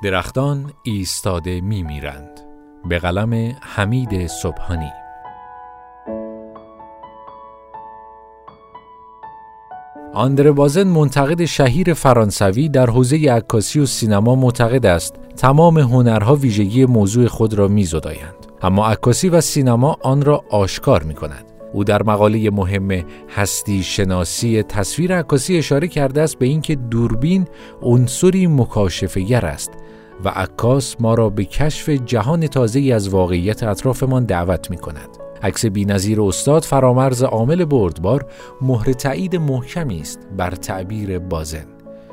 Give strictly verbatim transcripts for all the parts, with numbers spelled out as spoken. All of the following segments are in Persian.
درختان ایستاده می میرند. به قلم حمید سبحانی. آندره بازن، منتقد شهیر فرانسوی در حوزه عکاسی و سینما، معتقد است تمام هنرها ویژگی موضوع خود را می‌زدایند، اما عکاسی و سینما آن را آشکار می‌کند. او در مقاله مهم هستی شناسی تصویر عکاسی اشاره کرده است به اینکه دوربین عنصری مکاشفه‌گر است و عکاس ما را به کشف جهان تازه‌ای از واقعیت اطرافمان دعوت می‌کند. عکس بی‌نظیر استاد فرامرز عامل بردبار مهر تایید محکمی است بر تعبیر بازن.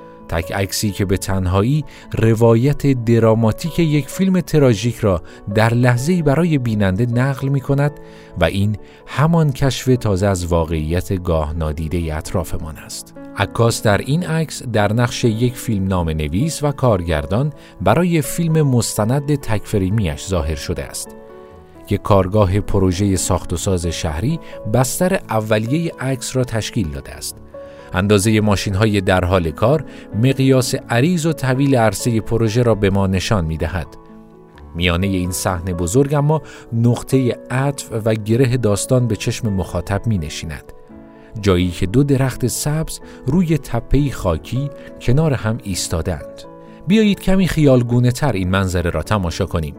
تک عکسی که به تنهایی روایت دراماتیک یک فیلم تراژیک را در لحظه‌ای برای بیننده نقل می‌کند و این همان کشف تازه از واقعیت گاه نادیده اطرافمان است. عکاس در این عکس در نقش یک فیلمنامه نویس و کارگردان برای فیلم مستند تک‌فریمی‌اش ظاهر شده است. یک کارگاه پروژه ساخت و ساز شهری بستر اولیه عکس را تشکیل داده است. اندازه ماشین‌های در حال کار مقیاس عریض و طویل عرصه پروژه را به ما نشان می‌دهد. میانه این صحنه بزرگ اما نقطه عطف و گره داستان به چشم مخاطب می‌نشیند. جایی که دو درخت سبز روی تپه‌ای خاکی کنار هم ایستادند. بیایید کمی خیالگونه‌تر این منظره را تماشا کنیم.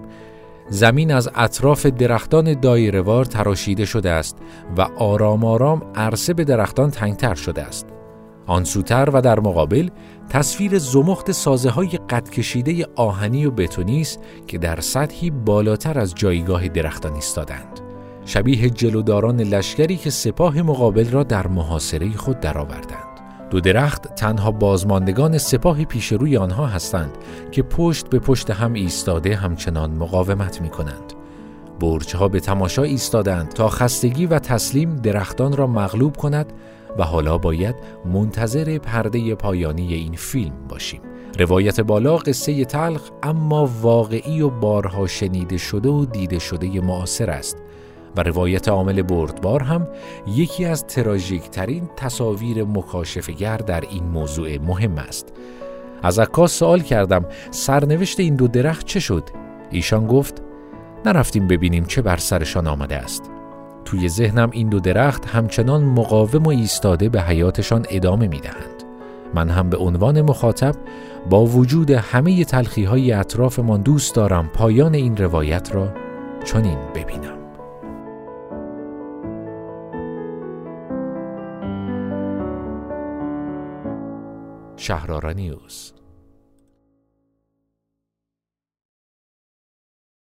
زمین از اطراف درختان دایره‌وار تراشیده شده است و آرام آرام عرصه به درختان تنگتر شده است. آن سوتر و در مقابل تصویر زمخت سازه‌های قد کشیده آهنی و بتونی است که در سطحی بالاتر از جایگاه درختان ایستادند. شبیه جلوداران لشکری که سپاه مقابل را در محاصره خود درآوردند. دو درخت تنها بازماندگان سپاه پیش روی آنها هستند که پشت به پشت هم ایستاده همچنان مقاومت می کنند. برج‌ها به تماشا ایستادند تا خستگی و تسلیم درختان را مغلوب کند و حالا باید منتظر پرده پایانی این فیلم باشیم. روایت بالا قصه تلخ اما واقعی و بارها شنیده شده و دیده شده معاصر است و روایت عامل بردبار هم یکی از تراژیک ترین تصاویر مکاشفه‌گر در این موضوع مهم است. از عکاس سوال کردم سرنوشت این دو درخت چه شد؟ ایشان گفت نرفتیم ببینیم چه بر سرشان آمده است. توی ذهنم این دو درخت همچنان مقاوم و ایستاده به حیاتشان ادامه می‌دهند. من هم به عنوان مخاطب با وجود همه تلخی‌های اطرافمان دوست دارم پایان این روایت را چنین ببینم. شهرآرا نیوز.